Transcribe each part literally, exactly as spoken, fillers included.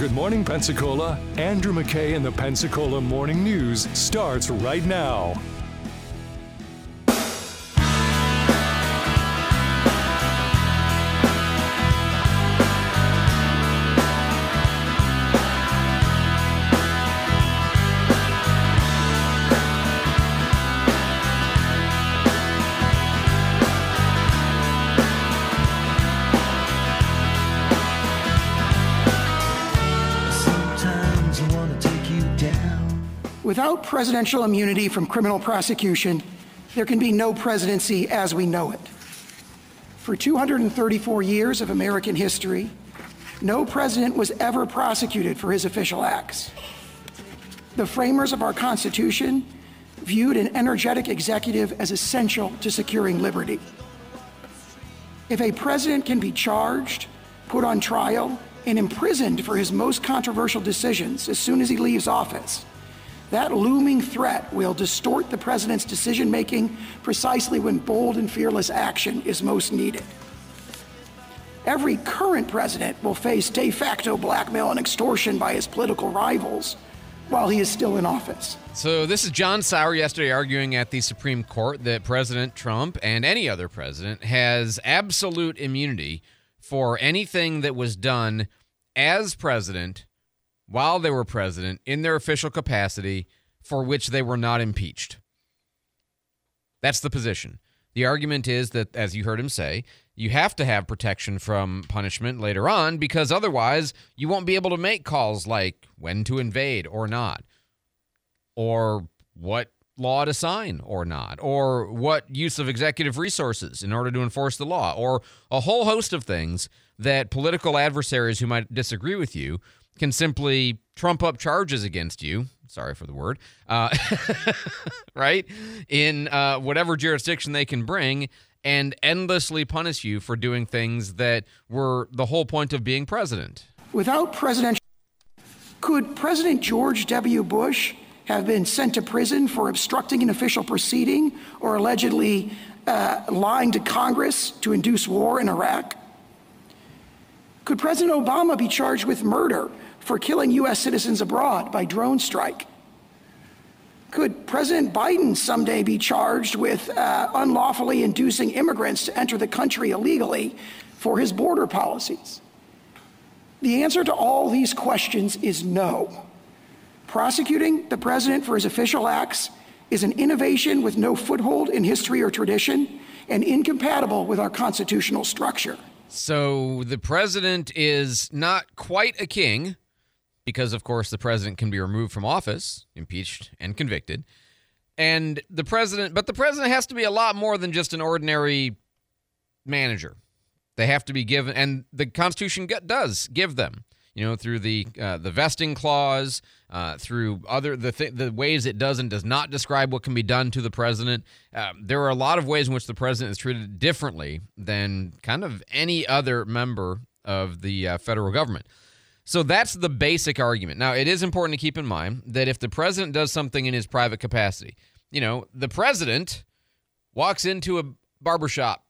Good Morning Pensacola. Andrew McKay and the Pensacola Morning News starts right now. Without presidential immunity from criminal prosecution, there can be no presidency as we know it. For two hundred thirty-four years of American history, no president was ever prosecuted for his official acts. The framers of our Constitution viewed an energetic executive as essential to securing liberty. If a president can be charged, put on trial, and imprisoned for his most controversial decisions as soon as he leaves office, that looming threat will distort the president's decision-making precisely when bold and fearless action is most needed. Every current president will face de facto blackmail and extortion by his political rivals while he is still in office. So this is John Sauer yesterday arguing at the Supreme Court that President Trump and any other president has absolute immunity for anything that was done as president while they were president in their official capacity for which they were not impeached. That's the position. The argument is that, as you heard him say, you have to have protection from punishment later on because otherwise you won't be able to make calls like when to invade or not, or what law to sign or not, or what use of executive resources in order to enforce the law, or a whole host of things that political adversaries who might disagree with you can simply trump up charges against you, sorry for the word, uh, right, in uh, whatever jurisdiction they can bring and endlessly punish you for doing things that were the whole point of being president. Without presidential, could President George W. Bush have been sent to prison for obstructing an official proceeding or allegedly uh, lying to Congress to induce war in Iraq? Could President Obama be charged with murder for killing U S citizens abroad by drone strike? Could President Biden someday be charged with uh, unlawfully inducing immigrants to enter the country illegally for his border policies? The answer to all these questions is no. Prosecuting the president for his official acts is an innovation with no foothold in history or tradition and incompatible with our constitutional structure. So the president is not quite a king because, of course, the president can be removed from office, impeached, and convicted. And the president, but the president has to be a lot more than just an ordinary manager. They have to be given, and the Constitution does give them, you know, through the uh, the vesting clause, uh, through other the th- the ways it does and does not describe what can be done to the president. Uh, there are a lot of ways in which the president is treated differently than kind of any other member of the uh, federal government. So that's the basic argument. Now, it is important to keep in mind that if the president does something in his private capacity, you know, the president walks into a barbershop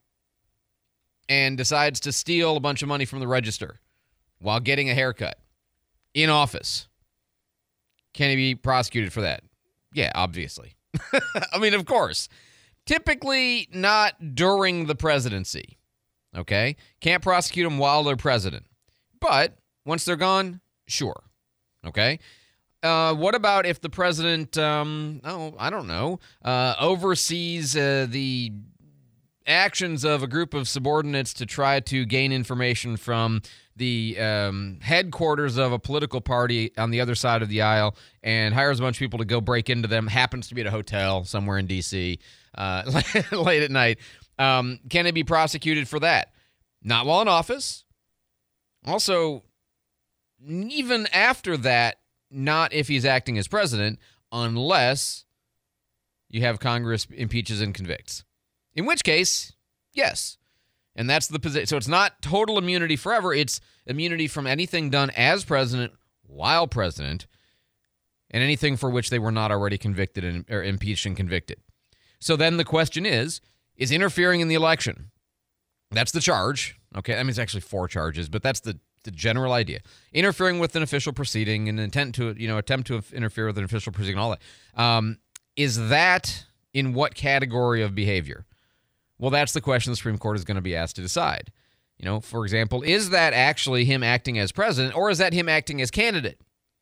and decides to steal a bunch of money from the register while getting a haircut in office. Can he be prosecuted for that? Yeah, obviously. I mean, of course. Typically not during the presidency, okay? Can't prosecute them while they're president. But once they're gone, sure, okay? Uh, what about if the president, um, oh, I don't know, uh, oversees uh, the actions of a group of subordinates to try to gain information from the um, headquarters of a political party on the other side of the aisle and hires a bunch of people to go break into them, happens to be at a hotel somewhere in D C uh, late at night. Um, can it be prosecuted for that? Not while in office. Also, even after that, not if he's acting as president, unless you have Congress impeaches and convicts. In which case, yes. And that's the position. So it's not total immunity forever. It's immunity from anything done as president while president and anything for which they were not already convicted and, or impeached and convicted. So then the question is, is interfering in the election. That's the charge. Okay, I mean, it's actually four charges, but that's the the general idea. Interfering with an official proceeding and intent to, you know, attempt to interfere with an official proceeding and all that. Um, is that in what category of behavior? Well, that's the question the Supreme Court is going to be asked to decide. You know, for example, is that actually him acting as president, or is that him acting as candidate?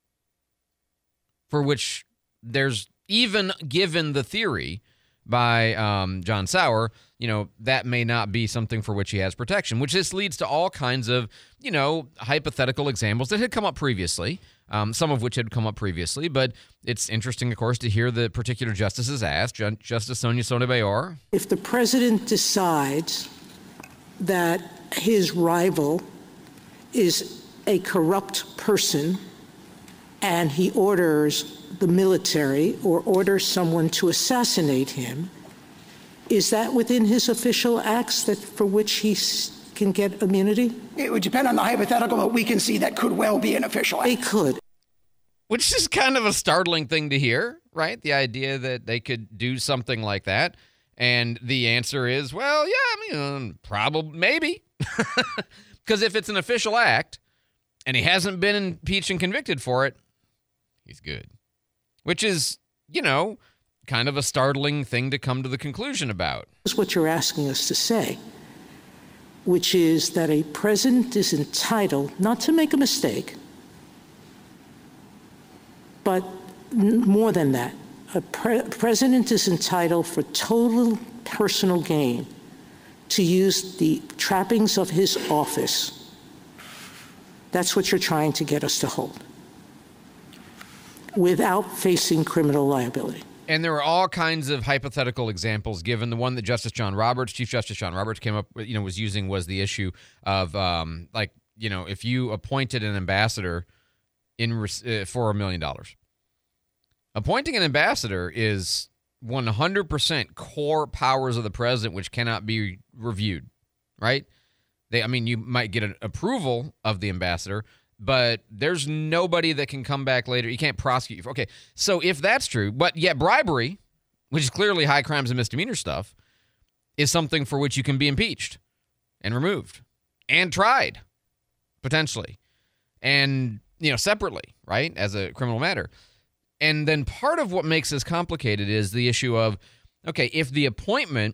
For which there's, even given the theory by um, John Sauer, you know, that may not be something for which he has protection, which this leads to all kinds of, you know, hypothetical examples that had come up previously, um, some of which had come up previously. But it's interesting, of course, to hear the particular justices asked. Ju- Justice Sonia Sotomayor. If the president decides that his rival is a corrupt person and he orders the military or orders someone to assassinate him, is that within his official acts that for which he can get immunity? It would depend on the hypothetical, but we can see that could well be an official act. It could. Which is kind of a startling thing to hear, right? The idea that they could do something like that. And the answer is, well, yeah, I mean, um, probably, maybe. Because if it's an official act and he hasn't been impeached and convicted for it, he's good. Which is, you know, kind of a startling thing to come to the conclusion about. That's what you're asking us to say, which is that a president is entitled not to make a mistake, but more than that, a pre- president is entitled for total personal gain to use the trappings of his office. That's what you're trying to get us to hold, without facing criminal liability. And there are all kinds of hypothetical examples given. The one that Justice John Roberts, Chief Justice John Roberts came up with, you know, was using was the issue of, um, like, you know, if you appointed an ambassador in uh, for a million dollars. Appointing an ambassador is one hundred percent core powers of the president, which cannot be reviewed, right? They, I mean, you might get an approval of the ambassador, but there's nobody that can come back later. You can't prosecute you. For, okay, so if that's true, but yet bribery, which is clearly high crimes and misdemeanor stuff, is something for which you can be impeached and removed and tried, potentially, and, you know, separately, right, as a criminal matter. And then part of what makes this complicated is the issue of, okay, if the appointment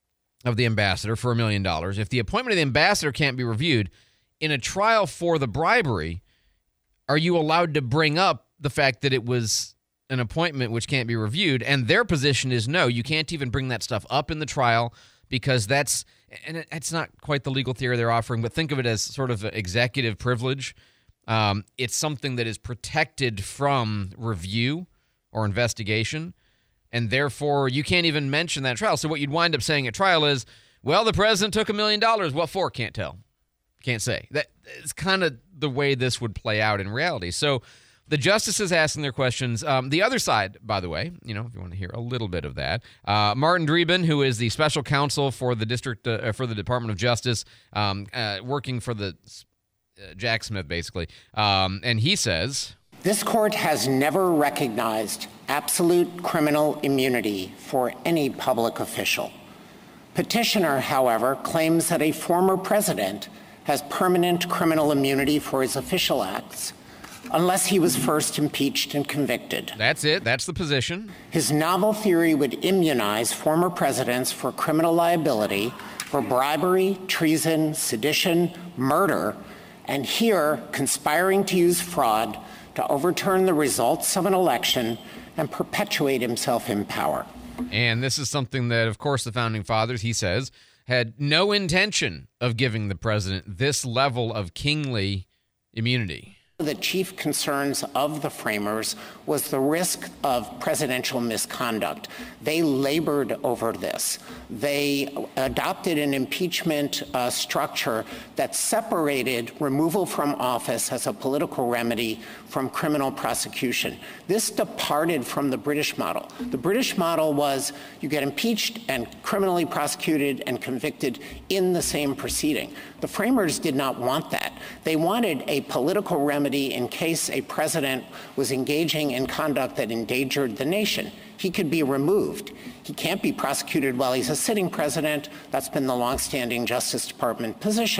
of the ambassador for a million dollars, if the appointment of the ambassador can't be reviewed, in a trial for the bribery, are you allowed to bring up the fact that it was an appointment which can't be reviewed? And their position is no, you can't even bring that stuff up in the trial because that's, and it's not quite the legal theory they're offering, but think of it as sort of executive privilege. Um, it's something that is protected from review or investigation, and therefore you can't even mention that trial. So what you'd wind up saying at trial is, well, the president took a million dollars. What for? Can't tell. Can't say. That is kind of the way this would play out in reality. So the justices asking their questions. Um, the other side, by the way, you know, if you want to hear a little bit of that, uh, Martin Dreeben, who is the special counsel for the district uh, for the Department of Justice, um, uh, working for the uh, Jack Smith, basically, um, and he says, this court has never recognized absolute criminal immunity for any public official. Petitioner, however, claims that a former president has permanent criminal immunity for his official acts unless he was first impeached and convicted. That's it. That's the position. His novel theory would immunize former presidents for criminal liability for bribery, treason, sedition, murder, and here conspiring to use fraud to overturn the results of an election and perpetuate himself in power. And this is something that, of course, the Founding Fathers, he says, had no intention of giving the president this level of kingly immunity. The chief concerns of the framers was the risk of presidential misconduct. They labored over this. They adopted an impeachment uh, structure that separated removal from office as a political remedy from criminal prosecution. This departed from the British model. The British model was you get impeached and criminally prosecuted and convicted in the same proceeding. The framers did not want that. They wanted a political remedy in case a president was engaging in conduct that endangered the nation. He could be removed. He can't be prosecuted while he's a sitting president. That's been the longstanding Justice Department position.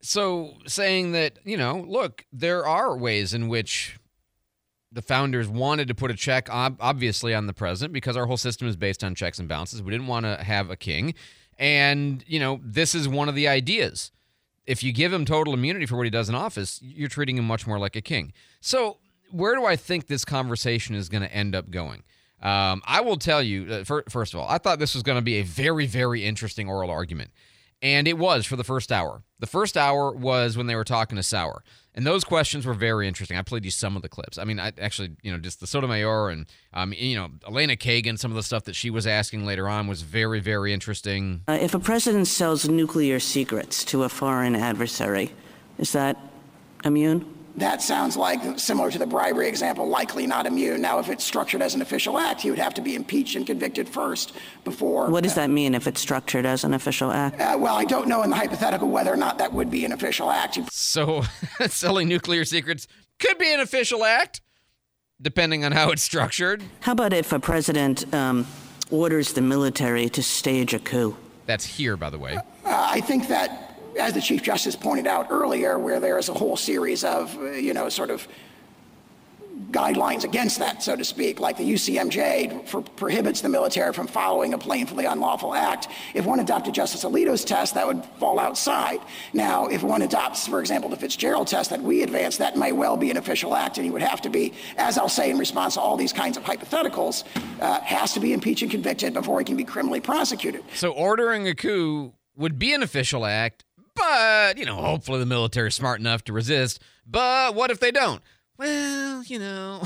So saying that, you know, look, there are ways in which the founders wanted to put a check, ob- obviously, on the president because our whole system is based on checks and balances. We didn't want to have a king. And, you know, this is one of the ideas. If you give him total immunity for what he does in office, you're treating him much more like a king. So where do I think this conversation is going to end up going? Um, I will tell you, uh, for, first of all, I thought this was going to be a very, very interesting oral argument. And it was for the first hour. The first hour was when they were talking to Sauer. And those questions were very interesting. I played you some of the clips. I mean, I actually, you know, just the Sotomayor and, um, you know, Elena Kagan, some of the stuff that she was asking later on was very, very interesting. Uh, if a president sells nuclear secrets to a foreign adversary, is that immune? That sounds like, similar to the bribery example, likely not immune. Now, if it's structured as an official act, he would have to be impeached and convicted first before. What does that mean if it's structured as an official act? Uh, well, I don't know in the hypothetical whether or not that would be an official act. So selling nuclear secrets could be an official act, depending on how it's structured. How about if a president um, orders the military to stage a coup? That's here, by the way. Uh, I think that, as the Chief Justice pointed out earlier, where there is a whole series of, uh, you know, sort of guidelines against that, so to speak, like the U C M J for, prohibits the military from following a plainly unlawful act. If one adopted Justice Alito's test, that would fall outside. Now, if one adopts, for example, the Fitzgerald test that we advanced, that may well be an official act, and he would have to be, as I'll say in response to all these kinds of hypotheticals, uh, has to be impeached and convicted before he can be criminally prosecuted. So ordering a coup would be an official act, but, you know, hopefully the military is smart enough to resist. But what if they don't? Well, you know,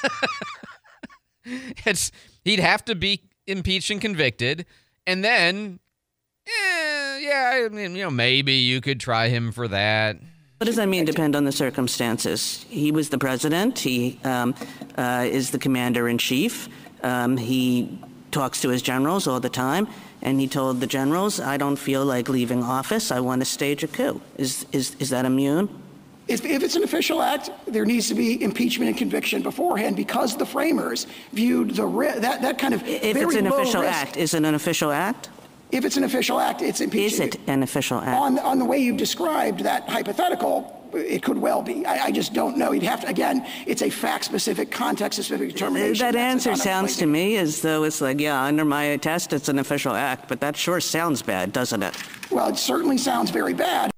it's he'd have to be impeached and convicted. And then, eh, yeah, I mean, you know, maybe you could try him for that. What does that mean, depend on the circumstances? He was the president. He um, uh, is the commander-in-chief. Um, he talks to his generals all the time. And he told the generals, I don't feel like leaving office. I want to stage a coup. Is is is that immune? If, if it's an official act, there needs to be impeachment and conviction beforehand because the framers viewed the ri- that, that kind of If very it's an low official risk. act, is it an official act? If it's an official act, it's impeachment. Is it an official act? On, on the way you've described that hypothetical, it could well be. I, I just don't know. You'd have to, again, it's a fact-specific, context-specific determination. That That's answer not sounds to me as though it's like, yeah, under my test, it's an official act, but that sure sounds bad, doesn't it? Well, it certainly sounds very bad.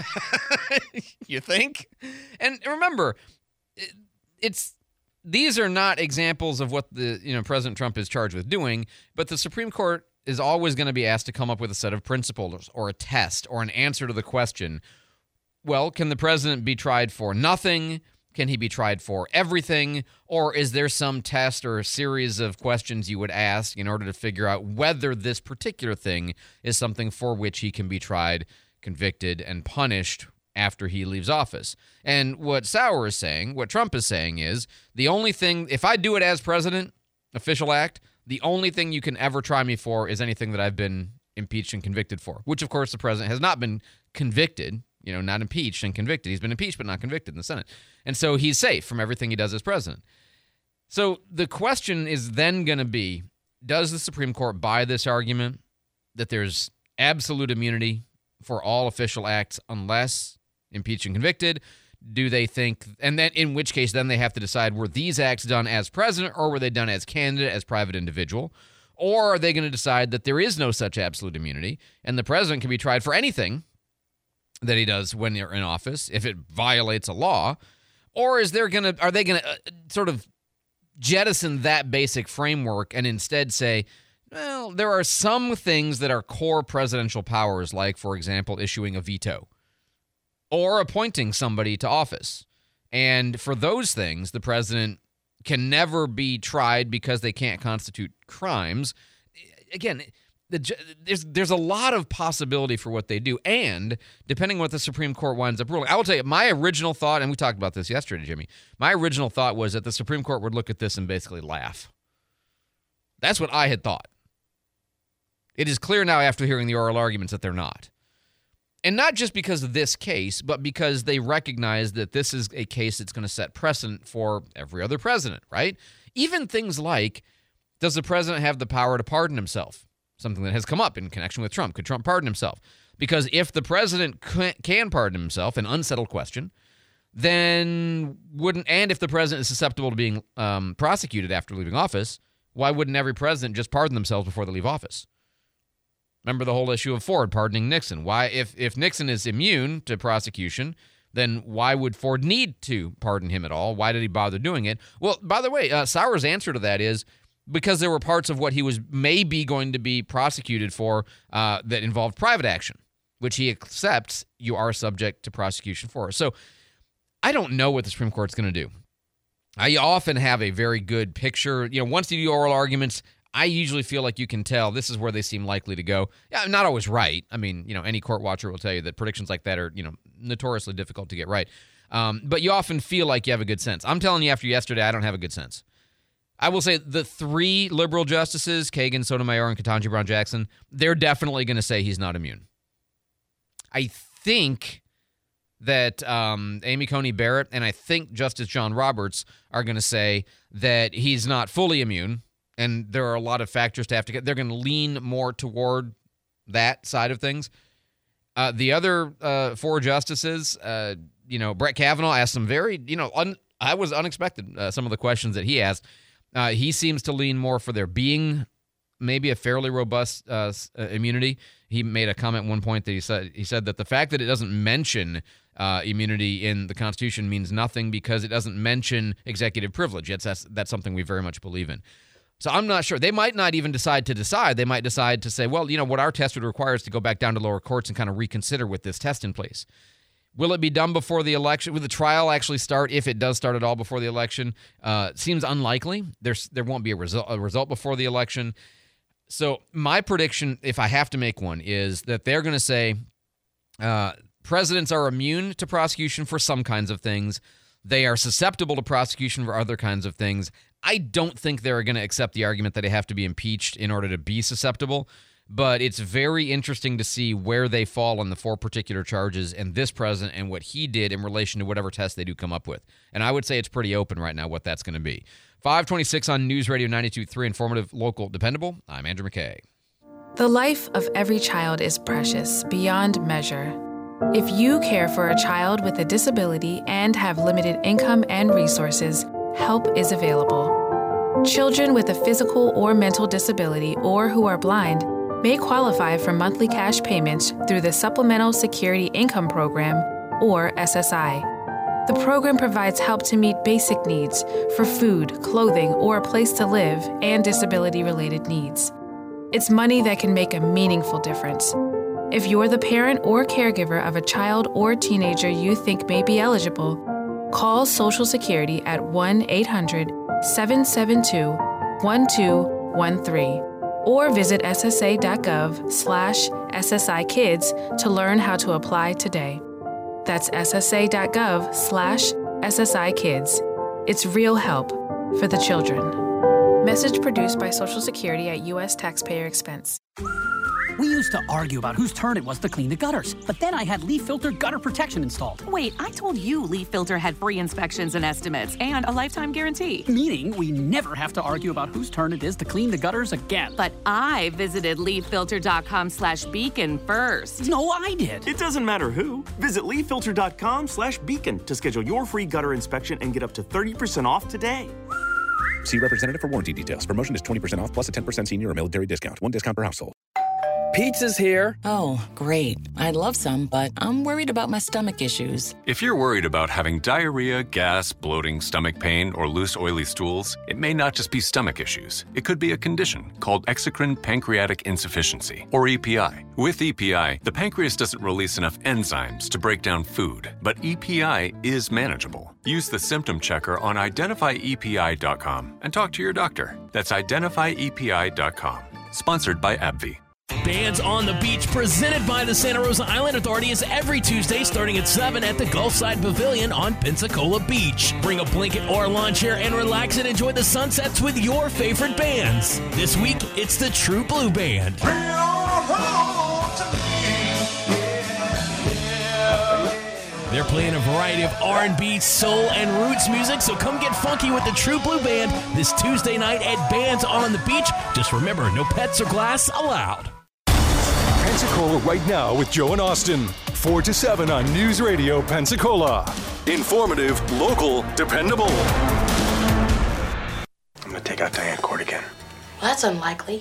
You think? And remember, it, it's these are not examples of what the you know President Trump is charged with doing, but the Supreme Court is always going to be asked to come up with a set of principles or a test or an answer to the question, well, can the president be tried for nothing? Can he be tried for everything? Or is there some test or a series of questions you would ask in order to figure out whether this particular thing is something for which he can be tried, convicted, and punished after he leaves office? And what Sauer is saying, what Trump is saying is, the only thing, if I do it as president, official act, the only thing you can ever try me for is anything that I've been impeached and convicted for, which, of course, the president has not been convicted, you know, not impeached and convicted. He's been impeached but not convicted in the Senate. And so he's safe from everything he does as president. So the question is then going to be, does the Supreme Court buy this argument that there's absolute immunity for all official acts unless impeached and convicted? Do they think, and then in which case then they have to decide, were these acts done as president or were they done as candidate, as private individual? Or are they going to decide that there is no such absolute immunity and the president can be tried for anything that he does when they're in office if it violates a law? Or is there going to, are they going to uh, sort of jettison that basic framework and instead say, well, there are some things that are core presidential powers, like, for example, issuing a veto or appointing somebody to office. And for those things, the president can never be tried because they can't constitute crimes. Again, the, there's there's a lot of possibility for what they do. And depending on what the Supreme Court winds up ruling, I will tell you, my original thought, and we talked about this yesterday, Jimmy, my original thought was that the Supreme Court would look at this and basically laugh. That's what I had thought. It is clear now after hearing the oral arguments that they're not. And not just because of this case, but because they recognize that this is a case that's going to set precedent for every other president, right? Even things like, does the president have the power to pardon himself? Something that has come up in connection with Trump. Could Trump pardon himself? Because if the president can pardon himself, an unsettled question, then wouldn't, and if the president is susceptible to being um, prosecuted after leaving office, why wouldn't every president just pardon themselves before they leave office? Remember the whole issue of Ford pardoning Nixon. Why, if, if Nixon is immune to prosecution, then why would Ford need to pardon him at all? Why did he bother doing it? Well, by the way, uh, Sauer's answer to that is because there were parts of what he was maybe going to be prosecuted for uh, that involved private action, which he accepts you are subject to prosecution for. So I don't know what the Supreme Court's going to do. I often have a very good picture. You know, once you do oral arguments, I usually feel like you can tell this is where they seem likely to go. Yeah, I'm not always right. I mean, you know, any court watcher will tell you that predictions like that are, you know, notoriously difficult to get right. Um, but you often feel like you have a good sense. I'm telling you after yesterday, I don't have a good sense. I will say the three liberal justices, Kagan, Sotomayor, and Ketanji Brown Jackson, they're definitely going to say he's not immune. I think that um, Amy Coney Barrett and I think Justice John Roberts are going to say that he's not fully immune, and there are a lot of factors to have to get. They're going to lean more toward that side of things. Uh, the other uh, four justices, uh, you know, Brett Kavanaugh asked some very, you know, un- I was unexpected, uh, some of the questions that he asked. Uh, he seems to lean more for there being maybe a fairly robust uh, uh, immunity. He made a comment at one point that he said he said that the fact that it doesn't mention uh, immunity in the Constitution means nothing because it doesn't mention executive privilege. It's, that's, that's something we very much believe in. So I'm not sure. They might not even decide to decide. They might decide to say, well, you know, what our test would require is to go back down to lower courts and kind of reconsider with this test in place. Will it be done before the election? Will the trial actually start, if it does start at all before the election? Uh, seems unlikely. There's, there won't be a result, a result before the election. So my prediction, if I have to make one, is that they're going to say uh, presidents are immune to prosecution for some kinds of things. They are susceptible to prosecution for other kinds of things. I don't think they're going to accept the argument that they have to be impeached in order to be susceptible, but it's very interesting to see where they fall on the four particular charges and this president and what he did in relation to whatever test they do come up with. And I would say it's pretty open right now what that's going to be. five twenty-six on News Radio ninety-two point three, informative, local, dependable. I'm Andrew McKay. The life of every child is precious, beyond measure. If you care for a child with a disability and have limited income and resources, help is available. Children with a physical or mental disability or who are blind may qualify for monthly cash payments through the Supplemental Security Income Program, or S S I. The program provides help to meet basic needs for food, clothing, or a place to live, and disability-related needs. It's money that can make a meaningful difference. If you're the parent or caregiver of a child or teenager you think may be eligible, call Social Security at one eight hundred seven seven two one two one three or visit ssa.gov slash SSI Kids to learn how to apply today. That's ssa.gov slash SSI Kids. It's real help for the children. Message produced by Social Security at U S taxpayer expense. We used to argue about whose turn it was to clean the gutters, but then I had Leaf Filter gutter protection installed. Wait, I told you Leaf Filter had free inspections and estimates and a lifetime guarantee. Meaning we never have to argue about whose turn it is to clean the gutters again. But I visited leaffilter.com slash beacon first. No, I did. It doesn't matter who. Visit leaffilter.com slash beacon to schedule your free gutter inspection and get up to thirty percent off today. See representative for warranty details. Promotion is twenty percent off plus a ten percent senior or military discount. One discount per household. Pizza's here. Oh, great. I'd love some, but I'm worried about my stomach issues. If you're worried about having diarrhea, gas, bloating, stomach pain, or loose, oily stools, it may not just be stomach issues. It could be a condition called exocrine pancreatic insufficiency, or E P I. With E P I, the pancreas doesn't release enough enzymes to break down food, but E P I is manageable. Use the symptom checker on identify E P I dot com and talk to your doctor. That's identify E P I dot com. Sponsored by AbbVie. Bands on the Beach, presented by the Santa Rosa Island Authority, is every Tuesday starting at seven at the Gulfside Pavilion on Pensacola Beach. Bring a blanket or a lawn chair and relax and enjoy the sunsets with your favorite bands. This week, it's the True Blue Band. They're playing a variety of R and B, soul, and roots music, so come get funky with the True Blue Band this Tuesday night at Bands on the Beach. Just remember, no pets or glass allowed. Pensacola right now with Joe and Austin. four to seven on News Radio Pensacola. Informative, local, dependable. I'm going to take out Diane Court again. Well, that's unlikely.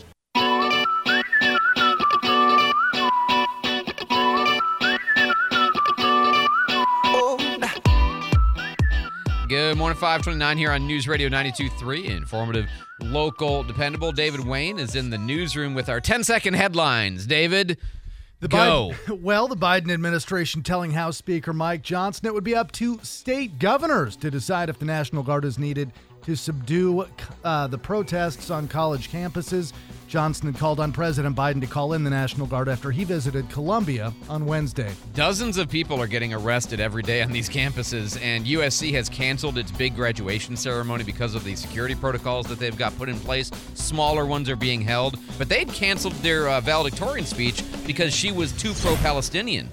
Good morning, five twenty-nine here on News Radio ninety-two point three. Informative, local, dependable. David Wayne is in the newsroom with our ten-second headlines. David, the go. Biden, well, the Biden administration telling House Speaker Mike Johnson it would be up to state governors to decide if the National Guard is needed to subdue uh, the protests on college campuses. Johnson had called on President Biden to call in the National Guard after he visited Columbia on Wednesday. Dozens of people are getting arrested every day on these campuses, and U S C has canceled its big graduation ceremony because of the security protocols that they've got put in place. Smaller ones are being held, but they'd canceled their uh, valedictorian speech because she was too pro-Palestinian.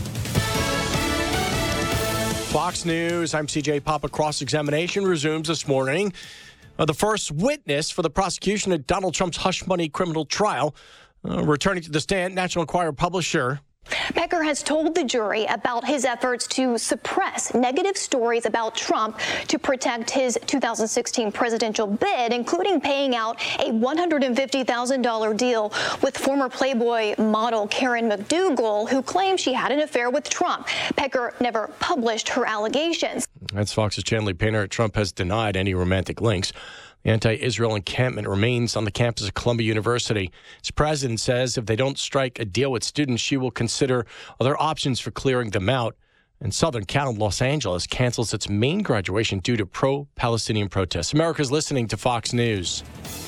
Fox News, I'm C J Papa. Cross-examination resumes this morning. Uh, the first witness for the prosecution of Donald Trump's hush money criminal trial. Uh, returning to the stand, National Enquirer publisher Pecker has told the jury about his efforts to suppress negative stories about Trump to protect his two thousand sixteen presidential bid, including paying out a one hundred fifty thousand dollars deal with former Playboy model Karen McDougal, who claimed she had an affair with Trump. Pecker never published her allegations. That's Fox's Chandler Painter. Trump has denied any romantic links. The anti-Israel encampment remains on the campus of Columbia University. Its president says if they don't strike a deal with students, she will consider other options for clearing them out. And Southern Cal, Los Angeles, cancels its main graduation due to pro-Palestinian protests. America's listening to Fox News.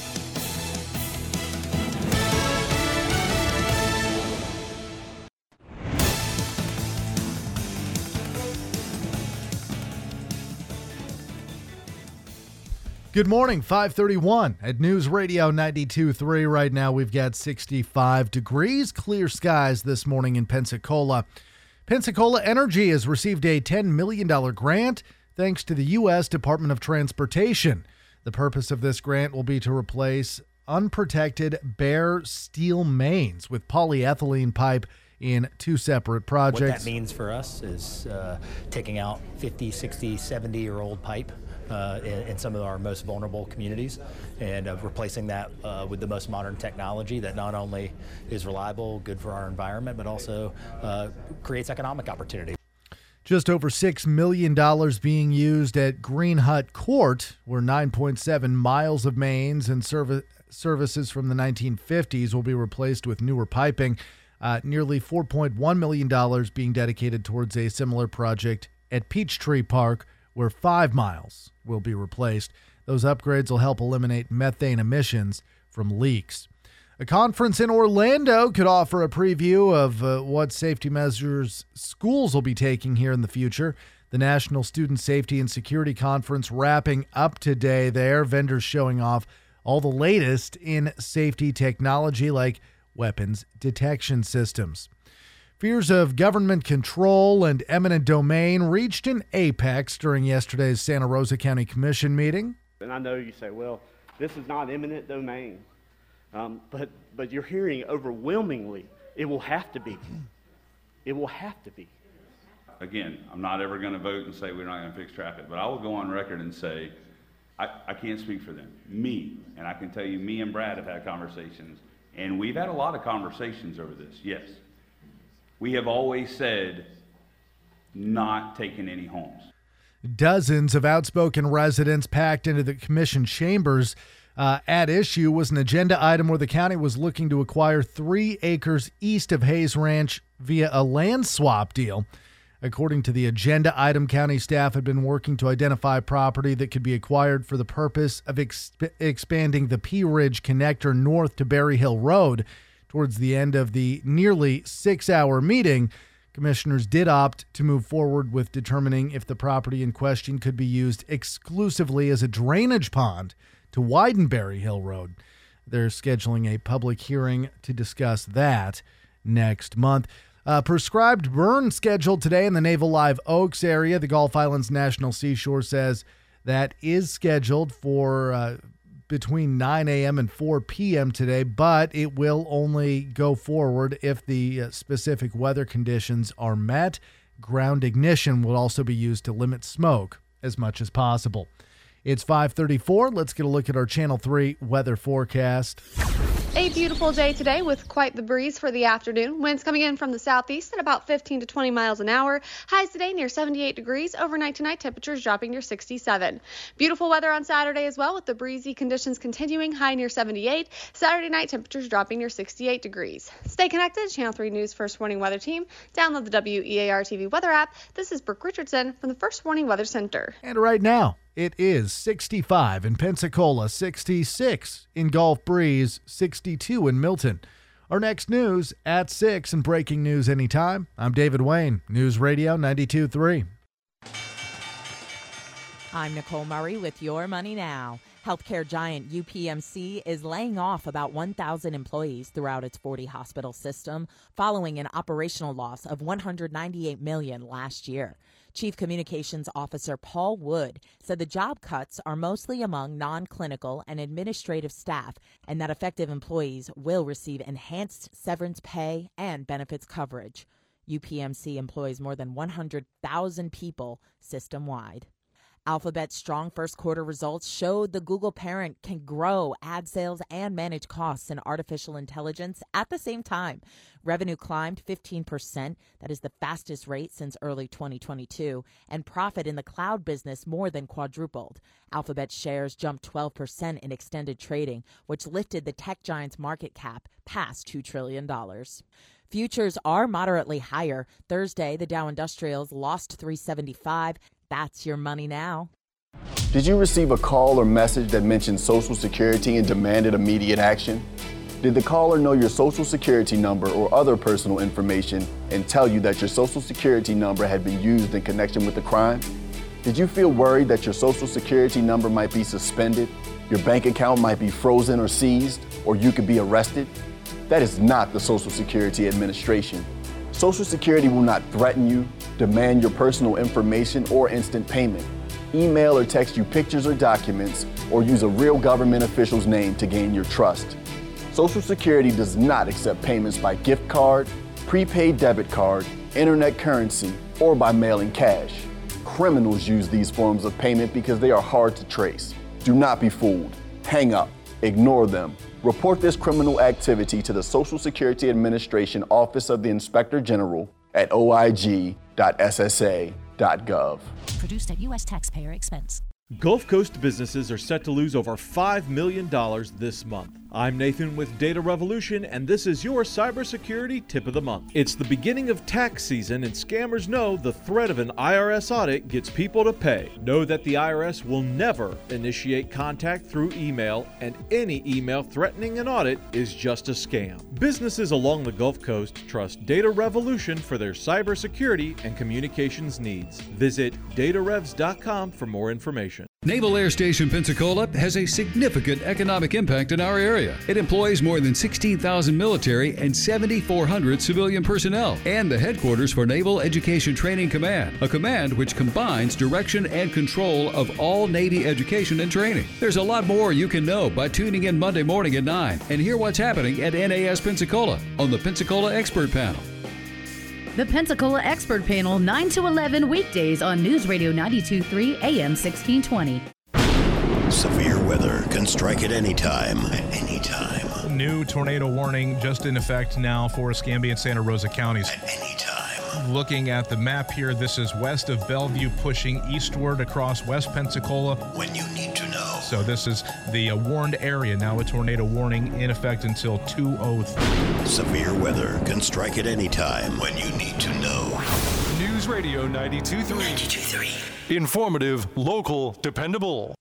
Good morning, five thirty-one at News Radio ninety-two point three. Right now we've got sixty-five degrees, clear skies this morning in Pensacola. Pensacola Energy has received a ten million dollars grant thanks to the U S Department of Transportation. The purpose of this grant will be to replace unprotected bare steel mains with polyethylene pipe in two separate projects. What that means for us is uh, taking out fifty, sixty, seventy-year-old pipe Uh, in, in some of our most vulnerable communities, and uh, replacing that uh, with the most modern technology that not only is reliable, good for our environment, but also uh, creates economic opportunity. Just over six million dollars being used at Green Hut Court, where nine point seven miles of mains and serv- services from the nineteen fifties will be replaced with newer piping. Uh, nearly four point one million dollars being dedicated towards a similar project at Peachtree Park, where five miles will be replaced. Those upgrades will help eliminate methane emissions from leaks. A conference in Orlando could offer a preview of uh, what safety measures schools will be taking here in the future. The National Student Safety and Security Conference wrapping up today there. Vendors showing off all the latest in safety technology like weapons detection systems. Fears of government control and eminent domain reached an apex during yesterday's Santa Rosa County Commission meeting. And I know you say, well, this is not eminent domain, um, but, but you're hearing overwhelmingly, it will have to be. It will have to be. Again, I'm not ever going to vote and say we're not going to fix traffic, but I will go on record and say, I, I can't speak for them. Me, and I can tell you, me and Brad have had conversations, and we've had a lot of conversations over this, yes. We have always said not taking any homes. Dozens of outspoken residents packed into the commission chambers. Uh, at issue was an agenda item where the county was looking to acquire three acres east of Hayes Ranch via a land swap deal. According to the agenda item, county staff had been working to identify property that could be acquired for the purpose of exp- expanding the Pea Ridge connector north to Berry Hill Road. Towards the end of the nearly six-hour meeting, commissioners did opt to move forward with determining if the property in question could be used exclusively as a drainage pond to widen Berry Hill Road. They're scheduling a public hearing to discuss that next month. Uh, prescribed burn scheduled today in the Naval Live Oaks area. The Gulf Islands National Seashore says that is scheduled for uh, between nine a.m. and four p.m. today, but it will only go forward if the specific weather conditions are met. Ground ignition will also be used to limit smoke as much as possible. It's five thirty-four. Let's get a look at our Channel three weather forecast. A beautiful day today with quite the breeze for the afternoon. Winds coming in from the southeast at about fifteen to twenty miles an hour. Highs today near seventy-eight degrees. Overnight tonight, temperatures dropping near sixty-seven. Beautiful weather on Saturday as well with the breezy conditions continuing. High near seventy-eight. Saturday night, temperatures dropping near sixty-eight degrees. Stay connected. Channel three News First Warning Weather Team. Download the W E A R T V weather app. This is Brooke Richardson from the First Warning Weather Center. And right now, it is sixty-five in Pensacola, sixty-six in Gulf Breeze, sixty-two in Milton. Our next news at six and breaking news anytime. I'm David Wayne, News Radio ninety-two point three. I'm Nicole Murray with Your Money Now. Healthcare giant U P M C is laying off about one thousand employees throughout its forty hospital system following an operational loss of one hundred ninety-eight million dollars last year. Chief Communications Officer Paul Wood said the job cuts are mostly among non-clinical and administrative staff and that affected employees will receive enhanced severance pay and benefits coverage. U P M C employs more than one hundred thousand people system-wide. Alphabet's strong first quarter results showed the Google parent can grow ad sales and manage costs in artificial intelligence at the same time. Revenue climbed fifteen percent. That is the fastest rate since early twenty twenty-two. And profit in the cloud business more than quadrupled. Alphabet shares jumped twelve percent in extended trading, which lifted the tech giant's market cap past two trillion dollars. Futures are moderately higher. Thursday, the Dow Industrials lost three seventy-five. That's your money now. Did you receive a call or message that mentioned Social Security and demanded immediate action? Did the caller know your Social Security number or other personal information and tell you that your Social Security number had been used in connection with the crime? Did you feel worried that your Social Security number might be suspended, your bank account might be frozen or seized, or you could be arrested? That is not the Social Security Administration. Social Security will not threaten you, demand your personal information or instant payment, email or text you pictures or documents, or use a real government official's name to gain your trust. Social Security does not accept payments by gift card, prepaid debit card, internet currency, or by mailing cash. Criminals use these forms of payment because they are hard to trace. Do not be fooled. Hang up. Ignore them. Report this criminal activity to the Social Security Administration Office of the Inspector General at o i g dot s s a dot gov. Produced at U S taxpayer expense. Gulf Coast businesses are set to lose over five million dollars this month. I'm Nathan with Data Revolution, and this is your cybersecurity tip of the month. It's the beginning of tax season, and scammers know the threat of an I R S audit gets people to pay. Know that the I R S will never initiate contact through email, and any email threatening an audit is just a scam. Businesses along the Gulf Coast trust Data Revolution for their cybersecurity and communications needs. Visit data revs dot com for more information. Naval Air Station Pensacola has a significant economic impact in our area. It employs more than sixteen thousand military and seven thousand four hundred civilian personnel, and the headquarters for Naval Education Training Command, a command which combines direction and control of all Navy education and training. There's a lot more you can know by tuning in Monday morning at nine and hear what's happening at N A S Pensacola on the Pensacola Expert Panel. The Pensacola Expert Panel, nine to eleven weekdays on News Radio ninety-two point three A M sixteen twenty. Severe weather can strike at any time. At any time. New tornado warning just in effect now for Escambia and Santa Rosa counties. At any time. Looking at the map here, this is west of Bellevue, pushing eastward across West Pensacola. When you need to know. So this is the uh, warned area. Now a tornado warning in effect until two oh three. Severe weather can strike at any time. When you need to know. News Radio ninety-two point three. ninety-two point three. Informative, local, dependable.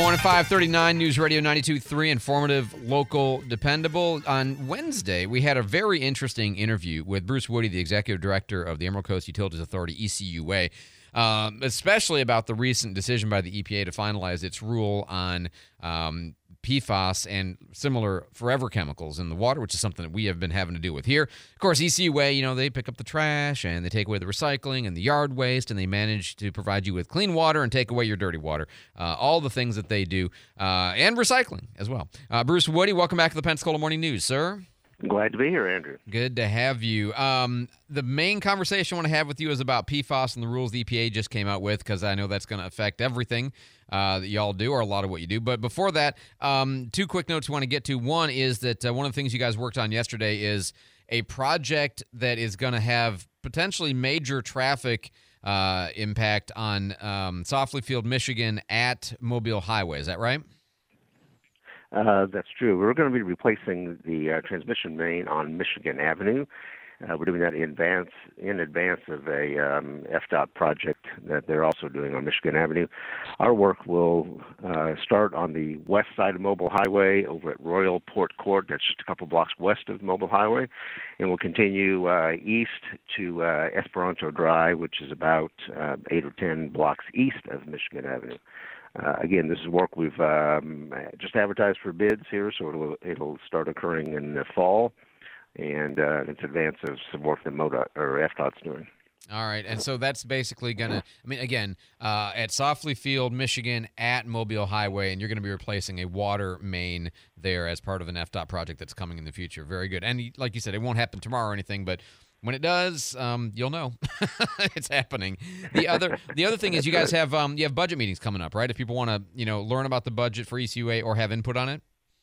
morning, five thirty-nine, News Radio ninety-two point three, informative, local, dependable. On Wednesday, we had a very interesting interview with Bruce Woody, the executive director of the Emerald Coast Utilities Authority, E C U A, um, especially about the recent decision by the E P A to finalize its rule on um, P FAS and similar forever chemicals in the water, which is something that we have been having to deal with here. Of course, E C U A, you know, they pick up the trash and they take away the recycling and the yard waste, and they manage to provide you with clean water and take away your dirty water. Uh, all the things that they do, uh, and recycling as well. Uh, Bruce Woody, welcome back to the Pensacola Morning News, sir. Glad to be here, Andrew. Good to have you. Um, the main conversation I want to have with you is about P FAS and the rules the E P A just came out with, because I know that's going to affect everything uh, that y'all do, or a lot of what you do. But before that, um, two quick notes I want to get to. One is that uh, one of the things you guys worked on yesterday is a project that is going to have potentially major traffic uh, impact on um, Softly Field, Michigan at Mobile Highway. Is that right? Uh, that's true. We're going to be replacing the uh, transmission main on Michigan Avenue. Uh, we're doing that in advance, in advance of a um, F D O T project that they're also doing on Michigan Avenue. Our work will uh, start on the west side of Mobile Highway over at Royal Port Court. That's just a couple blocks west of Mobile Highway. And we'll continue uh, east to uh, Esperanto Drive, which is about uh, eight or ten blocks east of Michigan Avenue. Uh, again, this is work we've um, just advertised for bids here, so it'll, it'll start occurring in the fall, and uh, it's advance of some work that MoDOT or F D O T's doing. All right, and so that's basically going to, I mean, again, uh, at Softly Field, Michigan, at Mobile Highway, and you're going to be replacing a water main there as part of an F D O T project that's coming in the future. Very good. And like you said, it won't happen tomorrow or anything, but when it does, um, you'll know it's happening. The other, the other thing is you guys have um, you have budget meetings coming up, right? If people want to, you know, learn about the budget for E C U A or have input on it.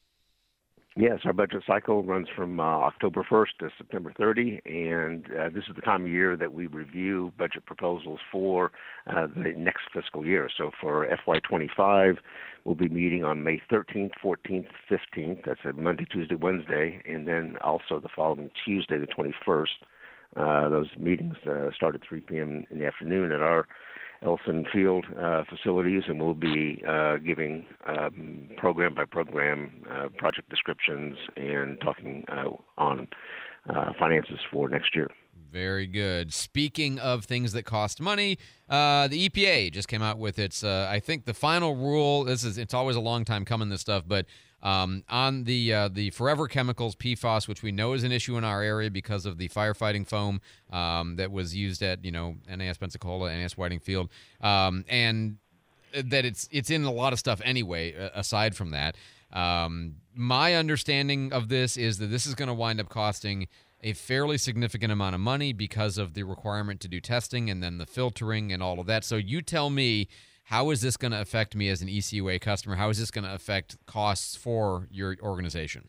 Yes, our budget cycle runs from uh, October first to September thirtieth, and uh, this is the time of year that we review budget proposals for uh, the next fiscal year. So for F Y twenty-five, we'll be meeting on May thirteenth, fourteenth, fifteenth. That's a Monday, Tuesday, Wednesday, and then also the following Tuesday, the twenty-first. Uh, those meetings uh, start at three p.m. in the afternoon at our Ellison Field uh, facilities, and we'll be uh, giving um, program by program uh, project descriptions and talking uh, on uh, finances for next year. Very good. Speaking of things that cost money, uh, the E P A just came out with its, uh, I think, the final rule. This is it's always a long time coming, this stuff, but um, on the uh, the forever chemicals, P FAS, which we know is an issue in our area because of the firefighting foam um, that was used at, you know, N A S Pensacola, N A S Whiting Field, um, and that it's it's in a lot of stuff anyway, aside from that. Um, my understanding of this is that this is going to wind up costing a fairly significant amount of money because of the requirement to do testing and then the filtering and all of that. So you tell me, how is this going to affect me as an E C U A customer? How is this going to affect costs for your organization?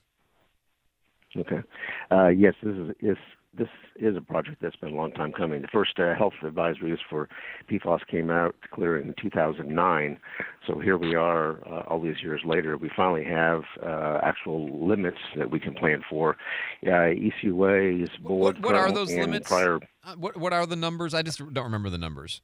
Okay. Uh, yes, this is, is this is a project that's been a long time coming. The first uh, health advisories for P FAS came out clear in two thousand nine. So here we are uh, all these years later. We finally have uh, actual limits that we can plan for. Uh, E C U A's board. What, what are those limits? Prior, uh, what, what are the numbers? I just don't remember the numbers.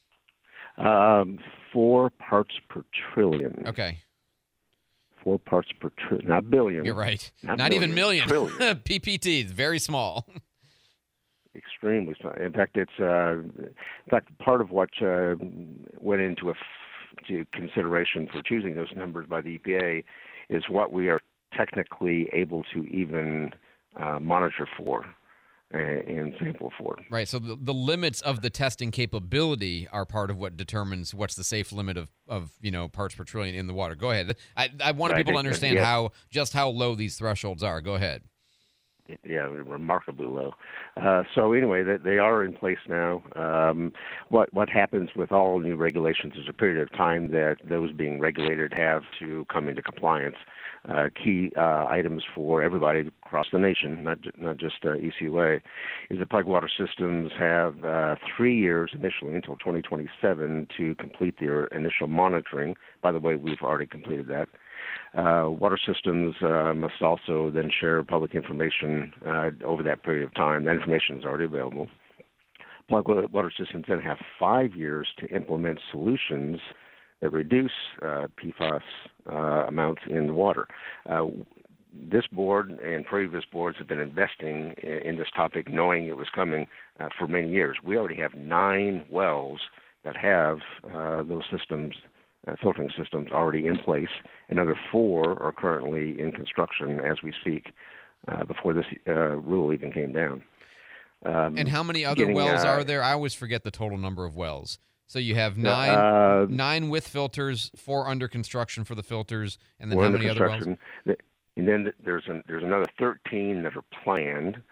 Um, four parts per trillion. Okay. Four parts per trillion, not billion. You're right. Not, not billion, even million. Trillion. P P T, very small. Extremely small. In fact, it's uh, in fact part of what uh, went into a f- to consideration for choosing those numbers by the E P A is what we are technically able to even uh, monitor for and sample for. Right. So the, the limits of the testing capability are part of what determines what's the safe limit of, of you know parts per trillion in the water. Go ahead. I, I want I people to think, understand yeah. how just how low these thresholds are. Go ahead. Yeah, remarkably low. Uh, so anyway, they, they are in place now. Um, what what happens with all new regulations is a period of time that those being regulated have to come into compliance. Uh, key uh, items for everybody across the nation, not not just uh, E C U A, is that Pike Water Systems have uh, three years initially until twenty twenty-seven to complete their initial monitoring. By the way, we've already completed that. Uh, water systems uh, must also then share public information uh, over that period of time. That information is already available. Pike Water Systems then have five years to implement solutions that reduce uh, P FAS uh, amounts in the water. Uh, this board and previous boards have been investing in, in this topic, knowing it was coming uh, for many years. We already have nine wells that have uh, those systems, uh, filtering systems, already in place. Another four are currently in construction as we speak, uh, before this uh, rule even came down. Um, and how many other getting, wells uh, are there? I always forget the total number of wells. So you have nine, uh, nine with filters, four under construction for the filters, and then We're how under many other wells? construction. And then there's an, there's another thirteen that are planned.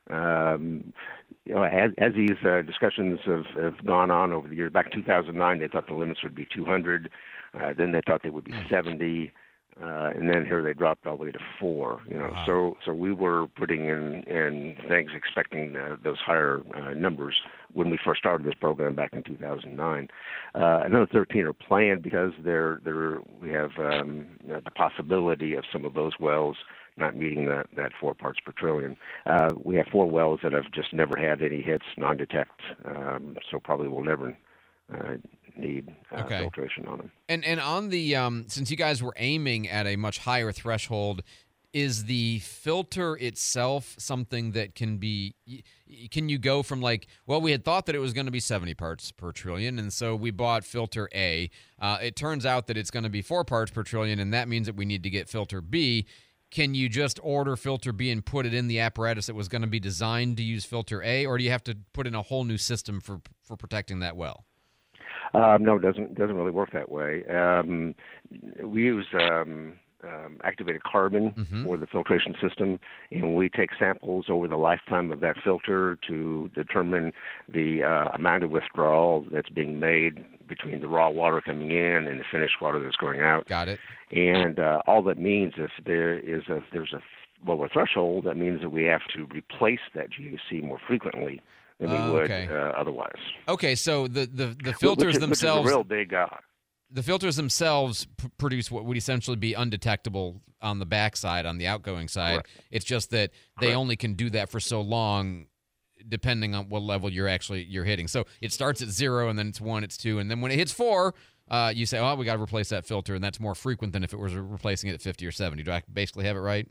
Um, you know, as, as these uh, discussions have, have gone on over the years, back in two thousand nine, they thought the limits would be two hundred. Uh, then they thought they would be seventy. Uh, and then here they dropped all the way to four. You know, Wow. so so we were putting in, in things expecting uh, those higher uh, numbers when we first started this program back in two thousand nine. Uh, another thirteen are planned because they're they're we have um, the possibility of some of those wells not meeting that, that four parts per trillion. Uh, we have four wells that have just never had any hits, non-detect, um, so probably will never uh, need uh, Okay. filtration on them. And and on the um, since you guys were aiming at a much higher threshold, is the filter itself something that can be? y- y- Can you go from like, well, we had thought that it was going to be seventy parts per trillion, and so we bought filter A. Uh, it turns out that it's going to be four parts per trillion, and that means that we need to get filter B. Can you just order filter B and put it in the apparatus that was going to be designed to use filter A, or do you have to put in a whole new system for for protecting that well? Um, no, it doesn't doesn't really work that way. Um, we use um, um, activated carbon Mm-hmm. for the filtration system, and we take samples over the lifetime of that filter to determine the uh, amount of withdrawal that's being made between the raw water coming in and the finished water that's going out. Got it. And uh, all that means if there is a there's a lower threshold, that means that we have to replace that G A C more frequently than we Oh, would okay. uh, otherwise. Okay, so the the, the Which filters is- which is themselves. a real big uh, The filters themselves p- produce what would essentially be undetectable on the backside, on the outgoing side. Correct. It's just that they Correct. only can do that for so long, depending on what level you're actually you're hitting. So it starts at zero, and then it's one, it's two, and then when it hits four, uh, you say, "Oh, we got to replace that filter," and that's more frequent than if it was replacing it at fifty or seventy. Do I basically have it right?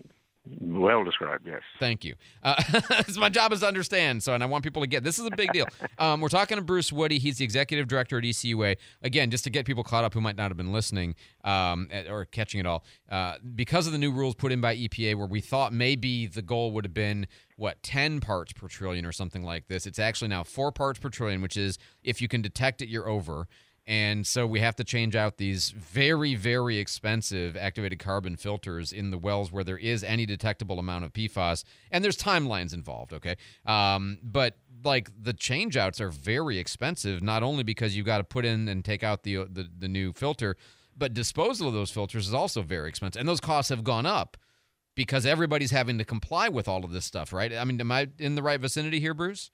Well described, yes. Thank you. Uh, my job is to understand, so and I want people to get this is a big deal. Um, we're talking to Bruce Woody. He's the executive director at E C U A. Again, just to get people caught up who might not have been listening um, at- or catching it all, uh, because of the new rules put in by E P A, where we thought maybe the goal would have been what ten parts per trillion or something like this. It's actually now four parts per trillion, which is if you can detect it, you're over. And so we have to change out these very, very expensive activated carbon filters in the wells where there is any detectable amount of P FAS. And there's timelines involved, okay? Um, but, like, the change-outs are very expensive, not only because you've got to put in and take out the, the, the new filter, but disposal of those filters is also very expensive. And those costs have gone up because everybody's having to comply with all of this stuff, right? I mean, am I in the right vicinity here, Bruce?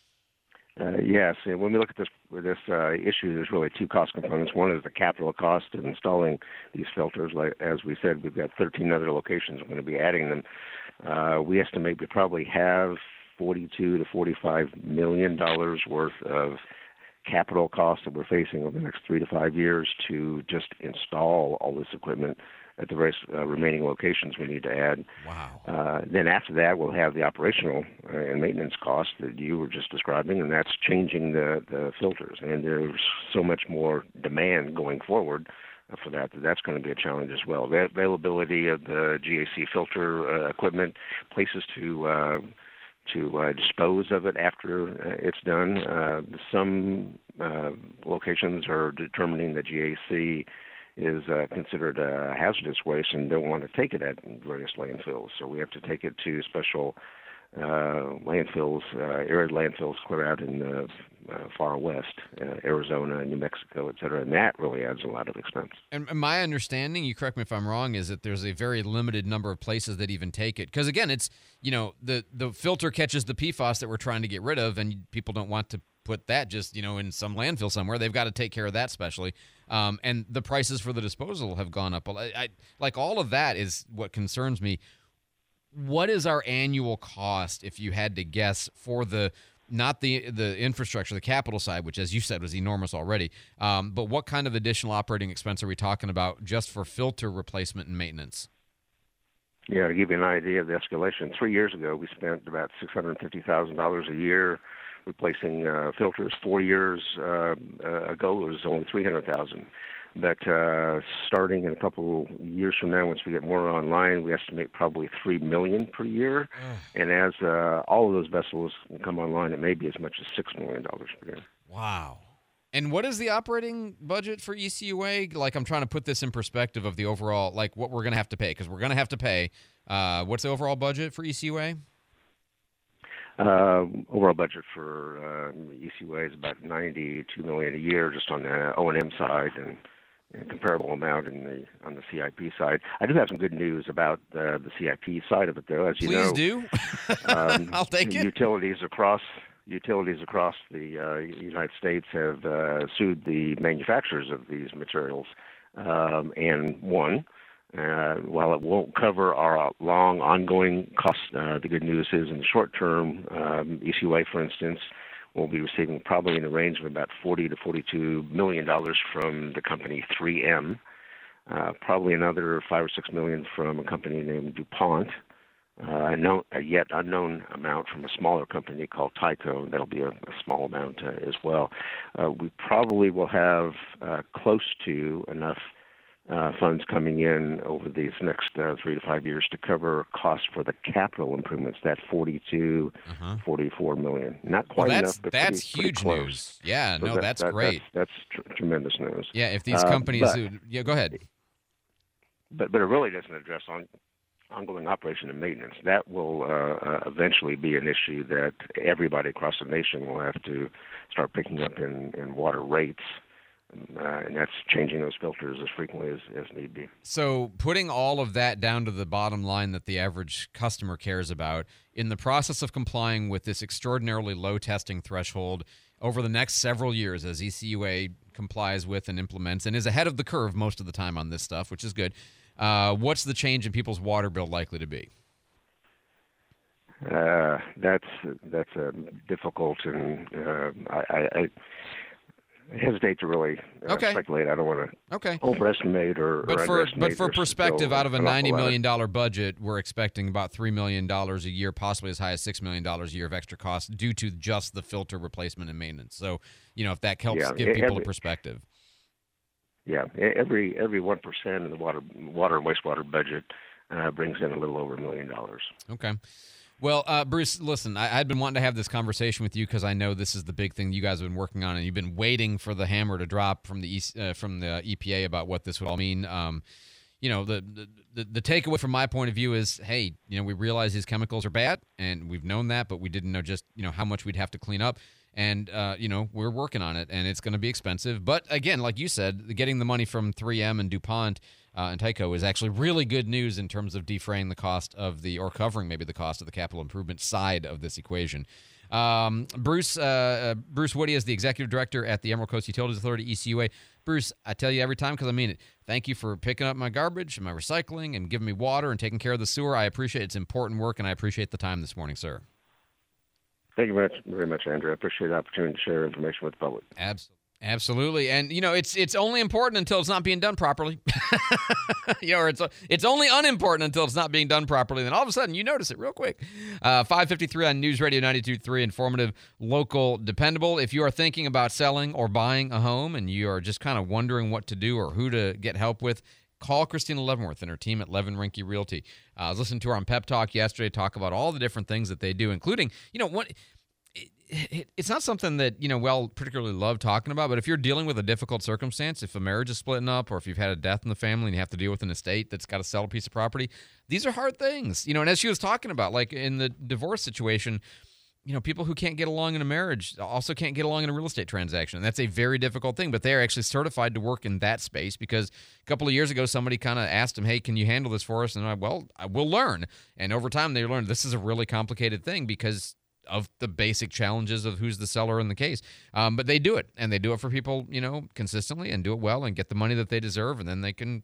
Uh, yes, and when we look at this this uh, issue, there's really two cost components. One is the capital cost of installing these filters. Like as we said, we've got thirteen other locations. We're going to be adding them. Uh, we estimate we probably have forty-two to forty-five million dollars worth of capital costs that we're facing over the next three to five years to just install all this equipment at the various uh, remaining locations we need to add. Wow. Uh, then after that, we'll have the operational uh, and maintenance costs that you were just describing, and that's changing the, the filters. And there's so much more demand going forward uh, for that that that's going to be a challenge as well. The availability of the G A C filter uh, equipment, places to uh, to uh, dispose of it after uh, it's done. Uh, some uh, locations are determining that G A C is uh, considered a hazardous waste and don't want to take it at various landfills. So we have to take it to special uh, landfills, uh, arid landfills clear out in the uh, far west, uh, Arizona, New Mexico, et cetera, and that really adds a lot of expense. And and my understanding, you correct me if I'm wrong, is that there's a very limited number of places that even take it. Because again, it's, you know, the, the filter catches the P FAS that we're trying to get rid of, and people don't want to put that just, you know, in some landfill somewhere. They've got to take care of that specially. Um, and the prices for the disposal have gone up. I, I, like all of that is what concerns me. What is our annual cost, if you had to guess, for the not the the infrastructure, the capital side, which, as you said, was enormous already. Um, but what kind of additional operating expense are we talking about just for filter replacement and maintenance? Yeah, to give you an idea of the escalation, three years ago we spent about six hundred fifty thousand dollars a year replacing uh, filters. Four years uh, uh, ago it was only three hundred thousand dollars. But uh, starting in a couple years from now, once we get more online, we estimate probably three million dollars per year. Mm. And as uh, all of those vessels come online, it may be as much as six million dollars per year. Wow. And what is the operating budget for E C U A? Like, I'm trying to put this in perspective of the overall, like, what we're going to have to pay, because we're going to have to pay. Uh, what's the overall budget for E C U A? Uh, overall budget for uh, E C U A is about ninety-two million dollars a year, just on the O and M side, and a comparable amount in the on the C I P side. I do have some good news about uh, the C I P side of it, though. As you Please know, do. um, I'll take it. Utilities across utilities across the uh, United States have uh, sued the manufacturers of these materials, um, and won. Uh, while it won't cover our long, ongoing costs, uh, the good news is in the short term, um, E C U A, for instance, will be receiving probably in the range of about forty to forty-two million dollars from the company three M, uh, probably another five or six million from a company named DuPont, uh, a, known, a yet unknown amount from a smaller company called Tyco. That'll be a, a small amount uh, as well. Uh, we probably will have uh, close to enough Uh, funds coming in over these next uh, three to five years to cover costs for the capital improvements, that forty-two, uh-huh. forty-four million. Not quite well, enough, but that's pretty, huge pretty news. Yeah, so no, that, that's that, great. That's, that's tr- tremendous news. Yeah, if these uh, companies, but, who, yeah, go ahead. But but it really doesn't address on, ongoing operation and maintenance. That will uh, uh, eventually be an issue that everybody across the nation will have to start picking up in, in water rates. Uh, and that's changing those filters as frequently as, as need be. So putting all of that down to the bottom line that the average customer cares about, in the process of complying with this extraordinarily low testing threshold over the next several years as E C U A complies with and implements and is ahead of the curve most of the time on this stuff, which is good, uh, what's the change in people's water bill likely to be? Uh, that's that's uh, difficult, and uh, I, I I hesitate to really uh, okay. speculate. I don't want to okay. overestimate or, but or for underestimate. but for perspective, out of a an ninety million dollar budget, we're expecting about three million dollars a year, possibly as high as six million dollars a year of extra costs due to just the filter replacement and maintenance. So, you know, if that helps yeah, give people every, a perspective. Yeah, every every one percent of the water water and wastewater budget uh, brings in a little over a million dollars. Okay. Well, uh, Bruce, listen, I, I'd been wanting to have this conversation with you because I know this is the big thing you guys have been working on, and you've been waiting for the hammer to drop from the uh, from the E P A about what this would all mean. Um, you know, the, the the takeaway from my point of view is, hey, you know, we realize these chemicals are bad, and we've known that, but we didn't know just, you know, how much we'd have to clean up. And, uh, you know, we're working on it, and it's going to be expensive. But, again, like you said, getting the money from three M and DuPont uh, and Tyco is actually really good news in terms of defraying the cost of the, or covering maybe the cost of the capital improvement side of this equation. Um, Bruce uh, uh, Bruce Woody is the executive director at the Emerald Coast Utilities Authority, E C U A. Bruce, I tell you every time because I mean it, thank you for picking up my garbage and my recycling and giving me water and taking care of the sewer. I appreciate it. It's important work, and I appreciate the time this morning, sir. Thank you very much, very much, Andrew. I appreciate the opportunity to share information with the public. Absolutely. Absolutely. And, you know, it's it's only important until it's not being done properly. you know, or it's, it's only unimportant until it's not being done properly. Then all of a sudden you notice it real quick. Uh, five fifty-three on News Radio ninety-two point three, informative, local, dependable. If you are thinking about selling or buying a home and you are just kind of wondering what to do or who to get help with, call Christina Leavenworth and her team at Levin Rinke Realty. Uh, I was listening to her on Pep Talk yesterday, talk about all the different things that they do, including, you know, what it, it, it's not something that, you know, we all particularly love talking about, but if you're dealing with a difficult circumstance, if a marriage is splitting up or if you've had a death in the family and you have to deal with an estate that's got to sell a piece of property, these are hard things. You know, and as she was talking about, like in the divorce situation, you know, people who can't get along in a marriage also can't get along in a real estate transaction. And that's a very difficult thing, but they are actually certified to work in that space because a couple of years ago, somebody kind of asked them, hey, can you handle this for us? And I'm like, well, I will learn. And over time, they learned this is a really complicated thing because of the basic challenges of who's the seller in the case. Um, but they do it, and they do it for people, you know, consistently and do it well and get the money that they deserve, and then they can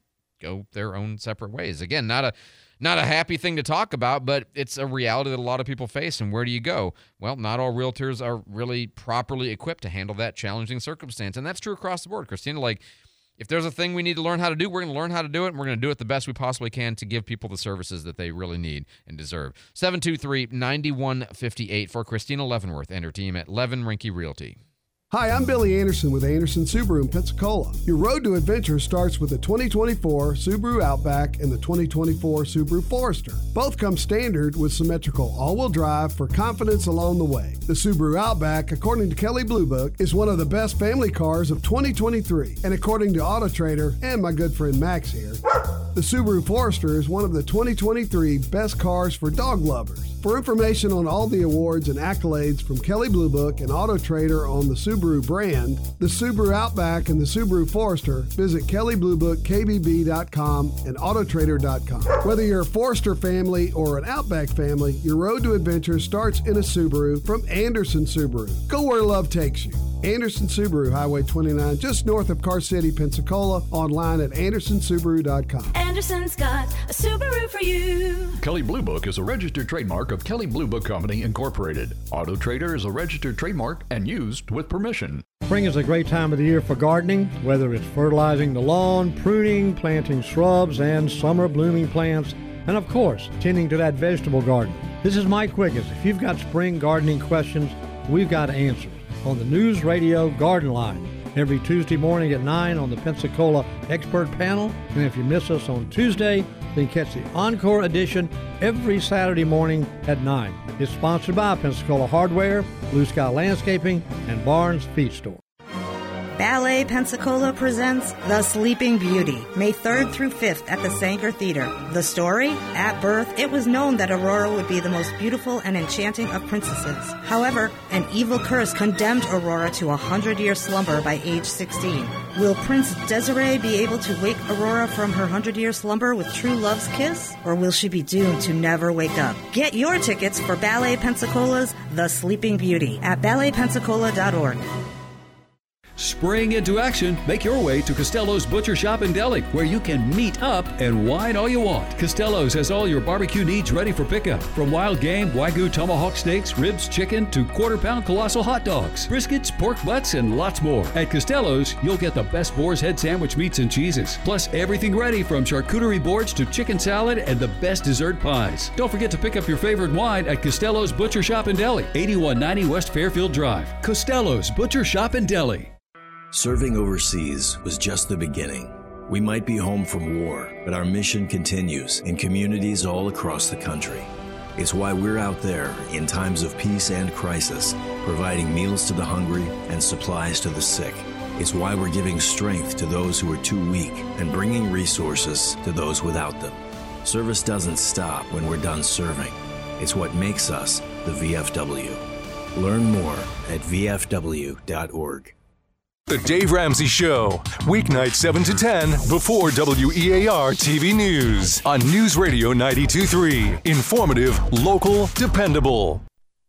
go their own separate ways. Again, not a not a happy thing to talk about, but it's a reality that a lot of people face. And where do you go? Well, not all realtors are really properly equipped to handle that challenging circumstance. And that's true across the board. Christina, like, if there's a thing we need to learn how to do, we're going to learn how to do it, and we're going to do it the best we possibly can to give people the services that they really need and deserve. seven two three, nine one five eight for Christina Leavenworth and her team at Levin Rinke Realty. Hi, I'm Billy Anderson with Anderson Subaru in Pensacola. Your road to adventure starts with the twenty twenty-four Subaru Outback and the twenty twenty-four Subaru Forester. Both come standard with symmetrical all-wheel drive for confidence along the way. The Subaru Outback, according to Kelley Blue Book, is one of the best family cars of twenty twenty-three. And according to Auto Trader and my good friend Max here, the Subaru Forester is one of the twenty twenty-three best cars for dog lovers. For information on all the awards and accolades from Kelley Blue Book and Auto Trader on the Subaru brand, the Subaru Outback, and the Subaru Forester, visit Kelley Blue Book K B B dot com and Auto Trader dot com. Whether you're a Forester family or an Outback family, your road to adventure starts in a Subaru from Anderson Subaru. Go where love takes you. Anderson Subaru, Highway twenty-nine, just north of Car City, Pensacola, online at anderson subaru dot com. Anderson's got a Subaru for you. Kelley Blue Book is a registered trademark of Kelley Blue Book Company, Incorporated. Auto Trader is a registered trademark and used with permission. Spring is a great time of the year for gardening, whether it's fertilizing the lawn, pruning, planting shrubs and summer blooming plants, and of course, tending to that vegetable garden. This is Mike Quiggins. If you've got spring gardening questions, we've got answers on the News Radio Garden Line every Tuesday morning at nine on the Pensacola Expert Panel. And if you miss us on Tuesday, then catch the Encore edition every Saturday morning at nine. It's sponsored by Pensacola Hardware, Blue Sky Landscaping, and Barnes Feed Store. Ballet Pensacola presents The Sleeping Beauty, May third through fifth at the Sanger Theater. The story? At birth, it was known that Aurora would be the most beautiful and enchanting of princesses. However, an evil curse condemned Aurora to a hundred-year slumber by age sixteen. Will Prince Desiree be able to wake Aurora from her hundred-year slumber with true love's kiss? Or will she be doomed to never wake up? Get your tickets for Ballet Pensacola's The Sleeping Beauty at ballet pensacola dot org. Spring into action, make your way to Costello's Butcher Shop and Deli, where you can meet up and wine all you want. Costello's has all your barbecue needs ready for pickup. From wild game, Wagyu tomahawk steaks, ribs, chicken, to quarter-pound colossal hot dogs, briskets, pork butts, and lots more. At Costello's, you'll get the best boar's head sandwich meats and cheeses, plus everything ready from charcuterie boards to chicken salad and the best dessert pies. Don't forget to pick up your favorite wine at Costello's Butcher Shop and Deli, eighty-one ninety West Fairfield Drive. Costello's Butcher Shop and Deli. Serving overseas was just the beginning. We might be home from war, but our mission continues in communities all across the country. It's why we're out there in times of peace and crisis, providing meals to the hungry and supplies to the sick. It's why we're giving strength to those who are too weak and bringing resources to those without them. Service doesn't stop when we're done serving. It's what makes us the V F W. Learn more at v f w dot org. The Dave Ramsey Show, weeknight seven to ten before W E A R T V News on News Radio ninety-two point three. Informative, local, dependable.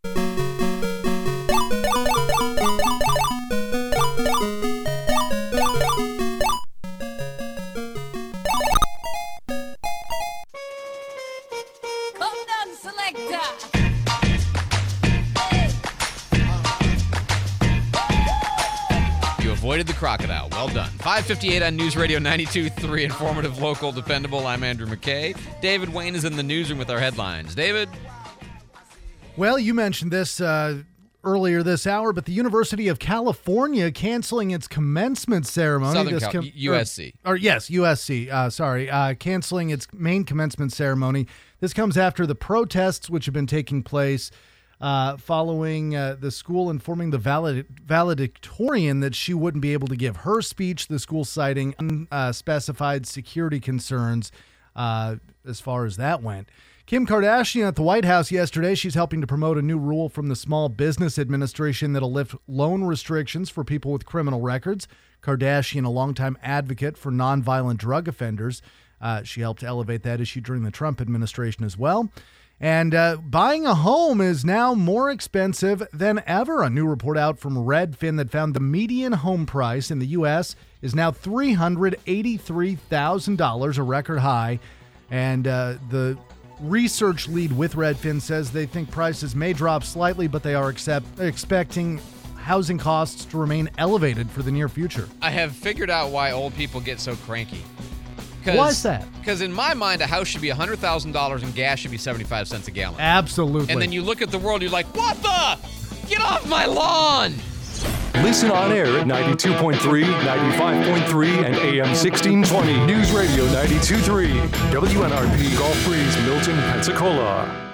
Avoided the crocodile. Well done. five fifty-eight on News Radio ninety-two point three. Informative, local, dependable. I'm Andrew McKay. David Wayne is in the newsroom with our headlines. David? Well, you mentioned this uh, earlier this hour, but the University of California canceling its commencement ceremony. Southern this Cal- com- U S C. Or, or yes, U S C. Uh, sorry. Uh, canceling its main commencement ceremony. This comes after the protests which have been taking place Uh, following uh, the school informing the valed- valedictorian that she wouldn't be able to give her speech, the school citing unspecified security concerns uh, as far as that went. Kim Kardashian at the White House yesterday. She's helping to promote a new rule from the Small Business Administration that'll lift loan restrictions for people with criminal records. Kardashian, a longtime advocate for nonviolent drug offenders. Uh, she helped elevate that issue during the Trump administration as well. And uh, buying a home is now more expensive than ever. A new report out from Redfin that found the median home price in the U S is now three hundred eighty-three thousand dollars, a record high. And uh, the research lead with Redfin says they think prices may drop slightly, but they are accept- expecting housing costs to remain elevated for the near future. I have figured out why old people get so cranky. Why is that? Because in my mind, a house should be one hundred thousand dollars and gas should be seventy-five cents a gallon. Absolutely. And then you look at the world, you're like, what the? Get off my lawn! Listen on air at ninety-two point three, ninety-five point three, and A M sixteen twenty. News Radio ninety-two point three. W N R P, Gulf Breeze, Milton, Pensacola.